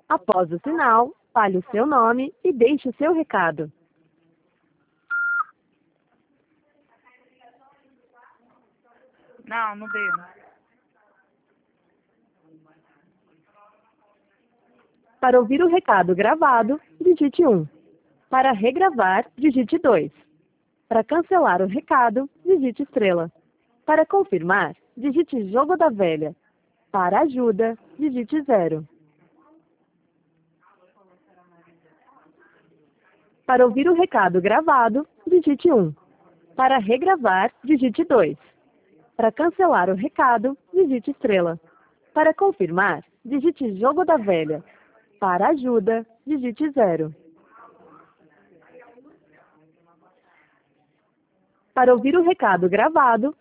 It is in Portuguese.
Após o sinal, fale o seu nome e deixe o seu recado. Não deu. Para ouvir o recado gravado, digite 1. Para regravar, digite 2. Para cancelar o recado, digite estrela. Para confirmar, digite jogo da velha. Para ajuda, digite 0. Para ouvir o recado gravado, digite 1. Para regravar, digite 2. Para cancelar o recado, digite estrela. Para confirmar, digite jogo da velha. Para ajuda, digite 0. Para ouvir o recado gravado,